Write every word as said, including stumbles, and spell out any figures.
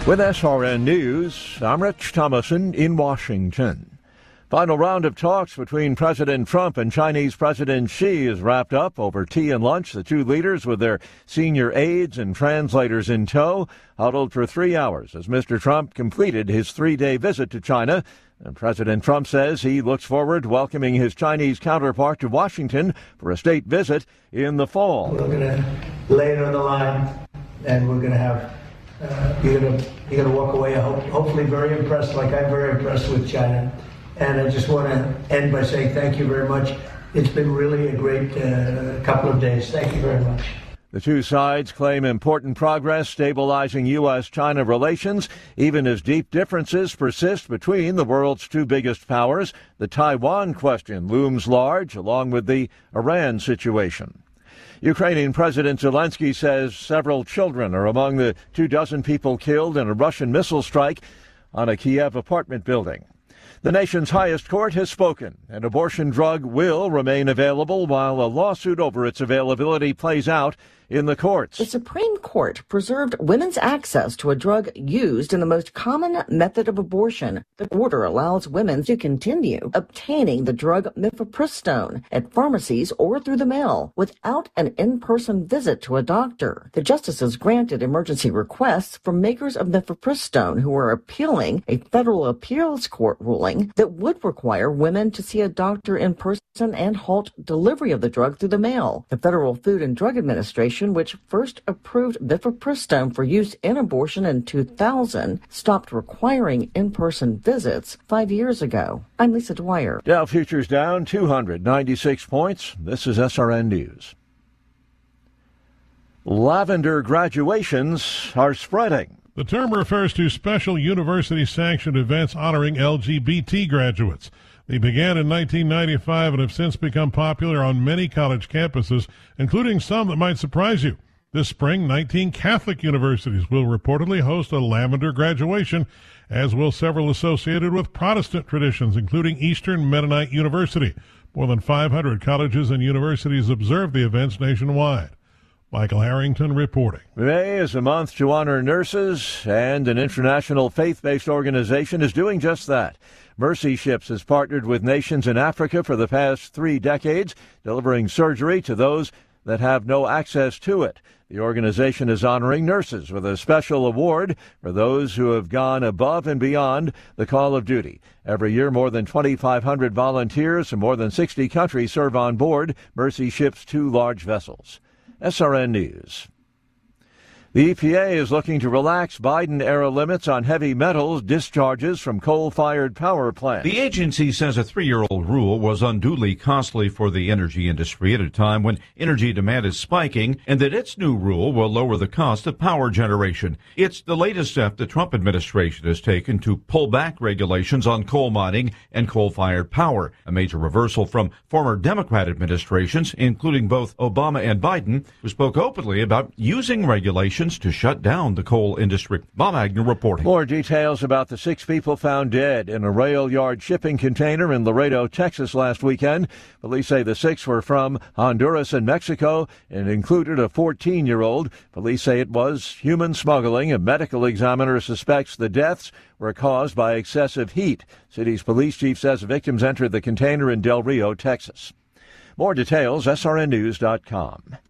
With S R N News, I'm Rich Thomason in Washington. Final round of talks between President Trump and Chinese President Xi is wrapped up over tea and lunch. The two leaders, with their senior aides and translators in tow, huddled for three hours as Mister Trump completed his three-day visit to China. And President Trump says he looks forward to welcoming his Chinese counterpart to Washington for a state visit in the fall. We're going to lay it on the line, and we're going to have uh, you're going to you're going to walk away, hope, hopefully very impressed, like I'm very impressed with China. And I just want to end by saying thank you very much. It's been really a great uh, couple of days. Thank you very much. The two sides claim important progress stabilizing U S China relations, even as deep differences persist between the world's two biggest powers. The Taiwan question looms large, along with the Iran situation. Ukrainian President Zelensky says several children are among the two dozen people killed in a Russian missile strike on a Kiev apartment building. The nation's highest court has spoken. An abortion drug will remain available while a lawsuit over its availability plays out in the courts. The Supreme Court preserved women's access to a drug used in the most common method of abortion. The order allows women to continue obtaining the drug mifepristone at pharmacies or through the mail without an in-person visit to a doctor. The justices granted emergency requests from makers of mifepristone who are appealing a federal appeals court ruling that would require women to see a doctor in person and halt delivery of the drug through the mail. The Federal Food and Drug Administration, which first approved mifepristone for use in abortion in two thousand, stopped requiring in-person visits five years ago. I'm Lisa Dwyer. Dow futures down two hundred ninety-six points. This is S R N News. Lavender graduations are spreading. The term refers to special university-sanctioned events honoring L G B T graduates. They began in nineteen ninety-five and have since become popular on many college campuses, including some that might surprise you. This spring, nineteen Catholic universities will reportedly host a lavender graduation, as will several associated with Protestant traditions, including Eastern Mennonite University. More than five hundred colleges and universities observe the events nationwide. Michael Harrington reporting. May is a month to honor nurses, and an international faith-based organization is doing just that. Mercy Ships has partnered with nations in Africa for the past three decades, delivering surgery to those that have no access to it. The organization is honoring nurses with a special award for those who have gone above and beyond the call of duty. Every year, more than twenty-five hundred volunteers from more than sixty countries serve on board Mercy Ships' two large vessels. S R N News. The E P A is looking to relax Biden-era limits on heavy metals discharges from coal-fired power plants. The agency says a three-year-old rule was unduly costly for the energy industry at a time when energy demand is spiking, and that its new rule will lower the cost of power generation. It's the latest step the Trump administration has taken to pull back regulations on coal mining and coal-fired power, a major reversal from former Democrat administrations, including both Obama and Biden, who spoke openly about using regulations to shut down the coal industry. Bob Agnew reporting. More details about the six people found dead in a rail yard shipping container in Laredo, Texas last weekend. Police say the six were from Honduras and Mexico and included a fourteen-year-old. Police say it was human smuggling. A medical examiner suspects the deaths were caused by excessive heat. City's police chief says victims entered the container in Del Rio, Texas. More details, S R N news dot com.